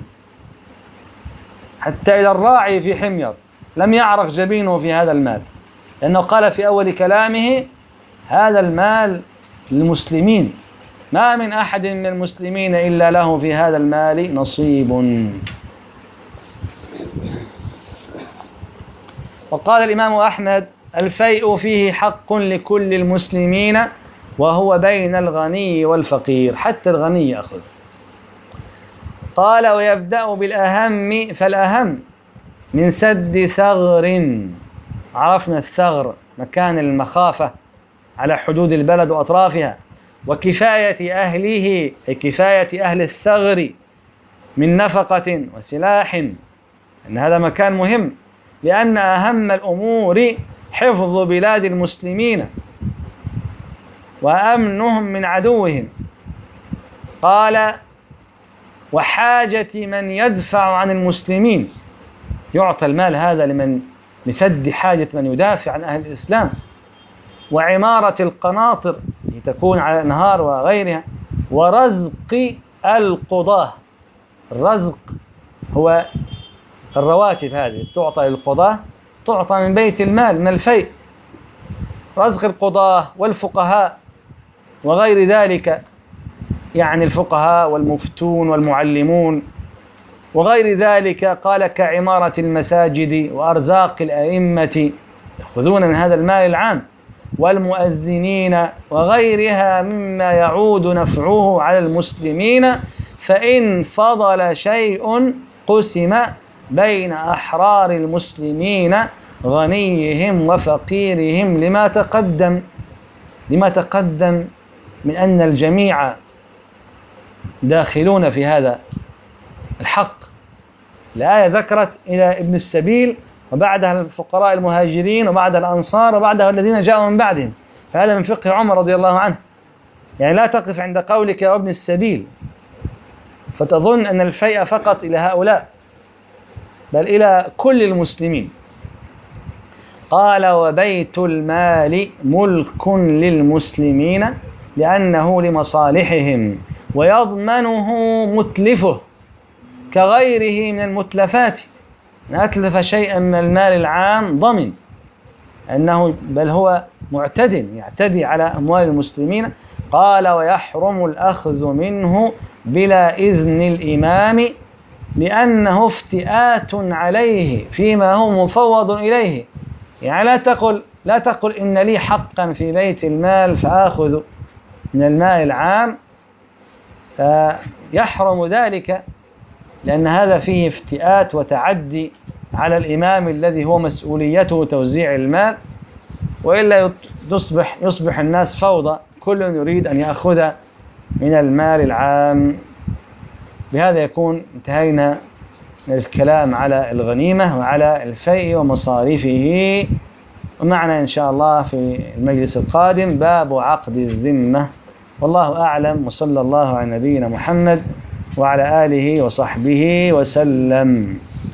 حتى إلى الراعي في حمير لم يعرق جبينه في هذا المال، لأنه قال في أول كلامه: هذا المال للمسلمين، ما من أحد من المسلمين إلا له في هذا المال نصيب. وقال الإمام أحمد: الفيء فيه حق لكل المسلمين وهو بين الغني والفقير، حتى الغني يأخذ. قال: ويبدأ بالأهم فالأهم من سد ثغر، عرفنا الثغر مكان المخافة على حدود البلد وأطرافها، وكفاية أهله أي كفاية أهل الثغر من نفقة وسلاح، أن هذا مكان مهم، لأن أهم الأمور حفظ بلاد المسلمين وأمنهم من عدوهم. قال وحاجة من يدفع عن المسلمين، يعطى المال هذا لمن لسد حاجة من يدافع عن أهل الإسلام، وعمارة القناطر تكون على الأنهار وغيرها، ورزق القضاة. الرزق هو الرواتب هذه تعطى للقضاة، تعطى من بيت المال من الفيء، رزق القضاة والفقهاء وغير ذلك، يعني الفقهاء والمفتون والمعلمون وغير ذلك. قال كعمارة المساجد وأرزاق الأئمة، يأخذون من هذا المال العام، والمؤذنين وغيرها مما يعود نفعه على المسلمين. فإن فضل شيء قسم بين أحرار المسلمين غنيهم وفقيرهم، لما تقدم لما تقدم من أن الجميع داخلون في هذا الحق. الآية ذكرت إلى ابن السبيل، وبعدها الفقراء المهاجرين، وبعدها الأنصار، وبعدها الذين جاءوا من بعدهم. فهذا من فقه عمر رضي الله عنه، يعني لا تقف عند قولك يا ابن السبيل فتظن أن الفيء فقط إلى هؤلاء، بل إلى كل المسلمين. قال وبيت المال ملك للمسلمين لأنه لمصالحهم، ويضمنه متلفه كغيره من المتلفات. إن أتلف شيئا من المال العام ضمن أنه بل هو معتد يعتدي على أموال المسلمين. قال ويحرم الأخذ منه بلا إذن الإمام لأنه افتئات عليه فيما هو مفوض إليه. يعني لا تقل لا تقل إن لي حقا في بيت المال فآخذ من المال العام، يحرم ذلك، لأن هذا فيه افتئات وتعدي على الإمام الذي هو مسؤوليته توزيع المال، وإلا يصبح يصبح الناس فوضى، كل يريد أن يأخذ من المال العام. بهذا يكون انتهينا من الكلام على الغنيمة وعلى الفيء ومصاريفه، ومعنا إن شاء الله في المجلس القادم باب عقد الذمة. والله أعلم، وصلى الله على نبينا محمد وعلى آله وصحبه وسلم.